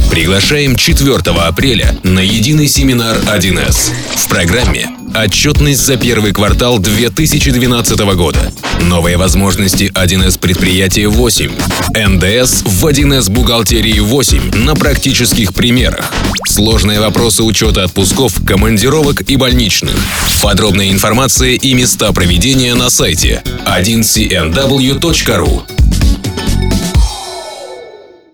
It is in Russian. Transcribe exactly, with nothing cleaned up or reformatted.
Приглашаем четвёртого апреля на единый семинар один эс. В программе «Отчетность за первый квартал две тысячи двенадцатого года». Новые возможности один эс предприятия восемь. эн дэ эс в один эс бухгалтерии восемь на практических примерах. Сложные вопросы учета отпусков, командировок и больничных. Подробная информация и места проведения на сайте один си эн дабл ю точка ру.